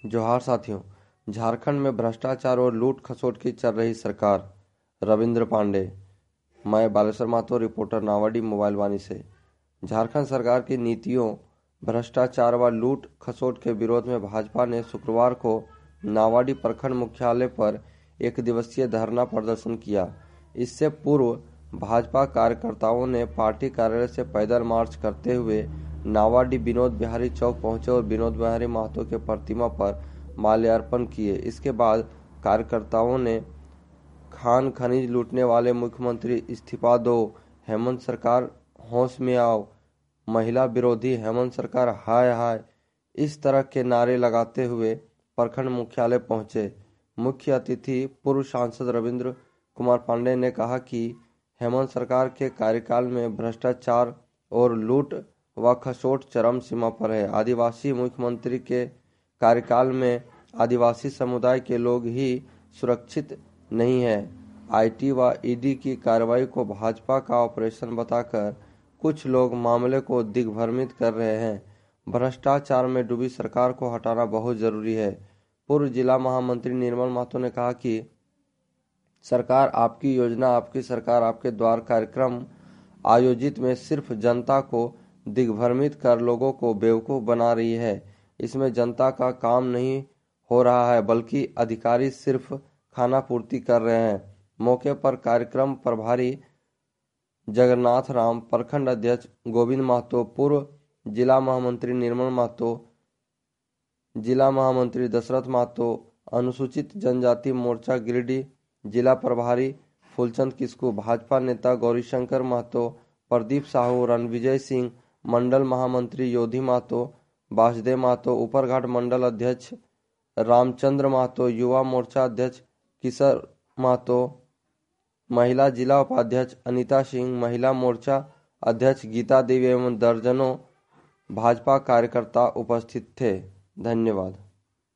जोहार साथियों। झारखंड में भ्रष्टाचार और लूट खसोट की चल रही सरकार। रविंद्र पांडे। मैं बालेश्वर माथुर, रिपोर्टर, नावाडी मोबाइल वाणी से। झारखंड सरकार की नीतियों, भ्रष्टाचार व लूट खसोट के विरोध में भाजपा ने शुक्रवार को नावाडी प्रखंड मुख्यालय पर एक दिवसीय धरना प्रदर्शन किया। इससे पूर्व भाजपा कार्यकर्ताओं ने पार्टी कार्यालय से पैदल मार्च करते हुए नावाडी विनोद बिहारी चौक पहुंचे और विनोद बिहारी महतो के प्रतिमा पर माल्यार्पण किए। इसके बाद कार्यकर्ताओं ने खान खनिज लूटने वाले मुख्यमंत्री इस्तीफा दो, हेमंत सरकार होश में आओ, महिला विरोधी हेमंत सरकार हाय हाय, इस तरह के नारे लगाते हुए प्रखंड मुख्यालय पहुंचे। मुख्य अतिथि पूर्व सांसद रविंद्र कुमार पांडे ने कहा कि हेमंत सरकार के कार्यकाल में भ्रष्टाचार और लूट व खसोट चरम सीमा पर है। आदिवासी मुख्यमंत्री के कार्यकाल में आदिवासी समुदाय के लोग ही सुरक्षित नहीं है। आईटी व ईडी की कार्रवाई को भाजपा का ऑपरेशन बताकर कुछ लोग मामले को दिग्भ्रमित कर रहे हैं। भ्रष्टाचार में डूबी सरकार को हटाना बहुत जरूरी है। पूर्व जिला महामंत्री निर्मल महतो ने कहा कि सरकार आपकी योजना, आपकी सरकार आपके द्वार कार्यक्रम आयोजित में सिर्फ जनता को दिग्भ्रमित कर लोगों को बेवकूफ बना रही है। इसमें जनता का काम नहीं हो रहा है, बल्कि अधिकारी सिर्फ खाना पूर्ति कर रहे हैं। मौके पर कार्यक्रम प्रभारी जगन्नाथ राम, प्रखंड अध्यक्ष गोविंद महतो, पूर्व जिला महामंत्री निर्मल महतो, जिला महामंत्री दशरथ महतो, अनुसूचित जनजाति मोर्चा गिरिडीह जिला प्रभारी फूलचंद किस्कू, भाजपा नेता गौरीशंकर महतो, प्रदीप साहू, रणविजय सिंह, मंडल महामंत्री योधी महतो, वासुदेव महतो, ऊपरघाट मंडल अध्यक्ष रामचंद्र महतो, युवा मोर्चा अध्यक्ष किशोर महतो, महिला जिला उपाध्यक्ष अनीता सिंह, महिला मोर्चा अध्यक्ष गीता देवी एवं दर्जनों भाजपा कार्यकर्ता उपस्थित थे। धन्यवाद।